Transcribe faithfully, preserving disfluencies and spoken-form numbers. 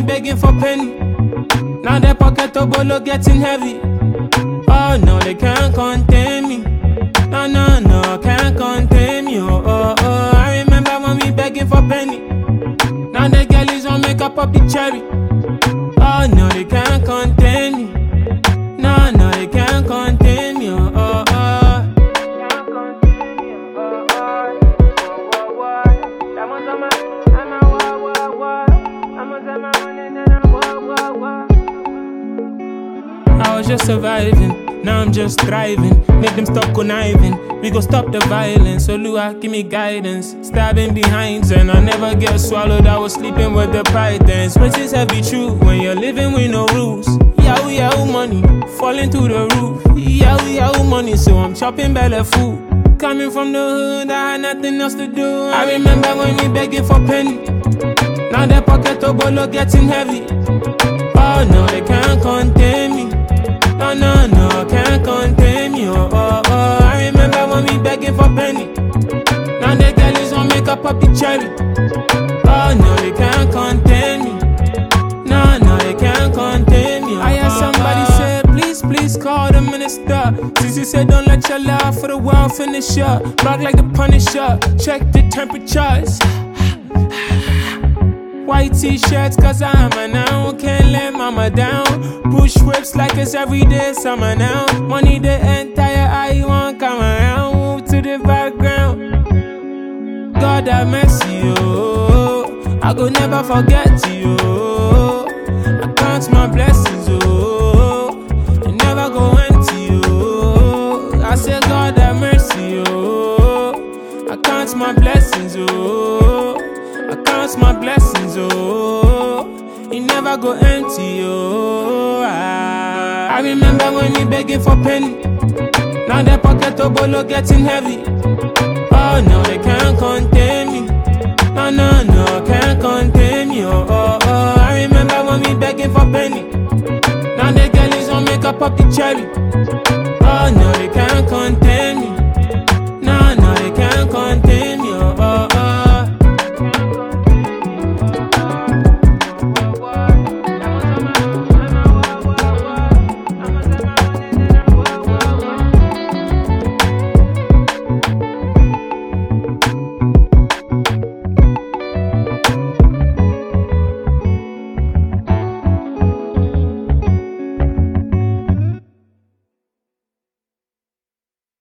begging for penny. Now their pocket of bolo getting heavy. Oh no, they can't contain me. No, no, no, can't contain me. Oh, oh, oh. I remember when we begging for penny. Now the girlies won't make up of the cherry. Oh no, they can't contain me. No, no, they can't contain me. Oh, oh, oh. I was just surviving, now I'm just thriving. Make them stop conniving, we gon' stop the violence. So Lua, give me guidance. Stabbing behind and I never get swallowed. I was sleeping with the pythons. But it's heavy true when you're living with no rules. Yahoo yahoo money, falling through the roof. Yahoo yahoo money, so I'm chopping belly food. Coming from the hood, I had nothing else to do. I remember when we begging for penny. Now the pocket of bolo getting heavy. Oh no, they can't contain me. No, no, no, can't contain me. Oh, oh, oh. I remember when we begging for penny. Now the girlies won't make up of the cherry. Oh no, they can't contain me. No, no, they can't contain me. Oh, I heard somebody oh, say, please, please call the minister. Sissy said, don't let your love for the world finish up. Rock like the Punisher, check the temperatures. White t-shirts cause I'm a now. Can't let mama down. Push whips like it's everyday summer now. Money the entire eye won't come around. Move to the background. God have mercy, oh. I go never forget you, oh. I count my blessings, oh. I never go empty, oh. I say God have mercy, oh. I count my blessings, oh. I count my blessings, oh. It never go empty, oh. I, I remember when we begging for penny. Now their pocket of bolo getting heavy. Oh no, they can't contain me. No, no, no, can't contain me, oh, oh, oh. I remember when we begging for penny. Now the girlies won't make up of the cherry.